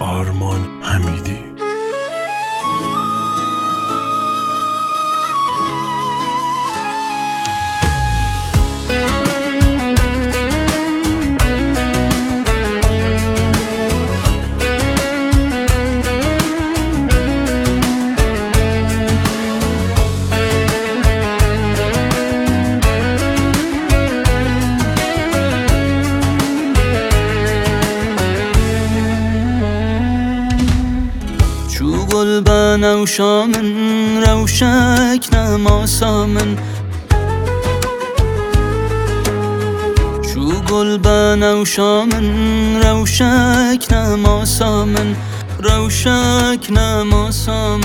آرمان حمیدی. گل بنوشا من روشک نماسا من چو گل بنوشا من روشک نماسا من روشک نماسا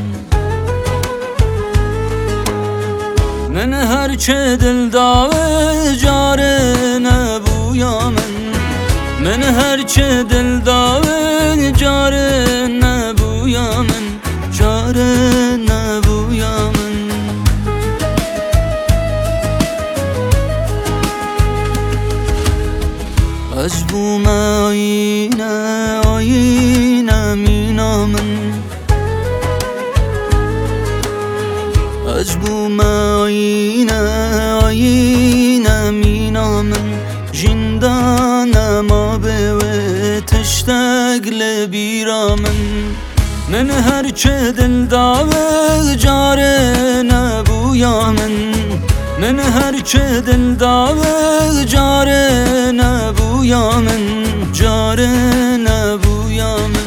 من هرچه دل داوه جاره نبویا من هرچه دل داوه جاره نبویا من جاره نبویا من از بوم آینه آینه مینا من از بوم آینه آینه مینا من جندانم به تشتاق لبیرا من هرچه دل داوه جاره نبویا من هرچه دل داوه جاره نبویا من جاره نبویا من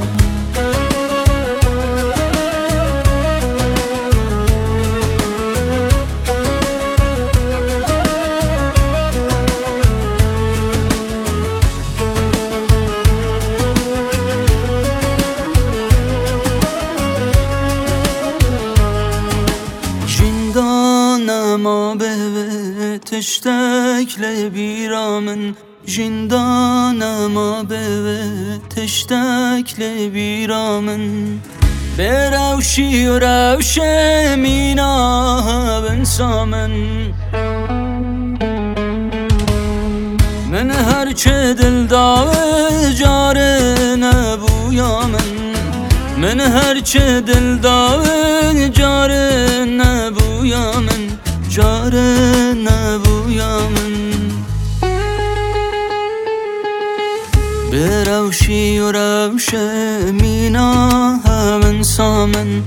ما به تشتاق لبیرا من جندانم به تشتاق لبیرا من به روشی و روش مینا بنسا من هرچه دل داوه جاره نبویا من هرچه دل داوه جاره نبویا من جاره نبویا من به روشی و روش مینا بنسا من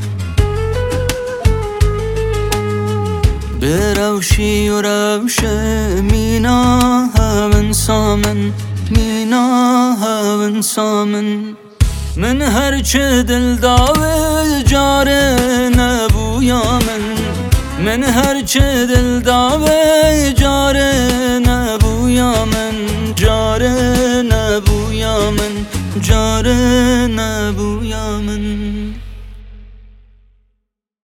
به روشی و روش مینا بنسا من مینا بنسا من هرچه دل داوه جاره نبویا من هرچه دل داوه جاره نبویا من جاره نبویا من جاره نبویا من